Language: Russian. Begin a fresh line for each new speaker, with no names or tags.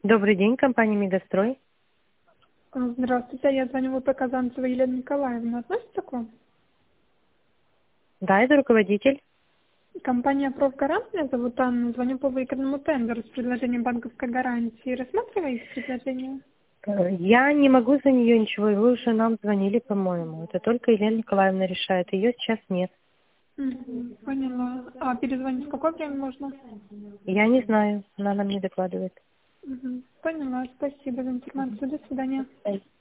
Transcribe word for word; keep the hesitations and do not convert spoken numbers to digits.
Добрый день, компания «Мегастрой».
Здравствуйте, я звоню ВП Казанцева Елена Николаевна. Относится к вам?
Да, это руководитель.
Компания «Профгарант», меня зовут Анна, звоню по выигранному тендеру с предложением банковской гарантии. Рассматриваете предложение?
Э, Я не могу за нее ничего, и вы уже нам звонили, по-моему. Это только Елена Николаевна решает, ее сейчас нет.
Мгм, поняла. А перезвонить в какое время можно?
Я не знаю, она нам не докладывает.
Мгм, поняла, спасибо за информацию. До свидания.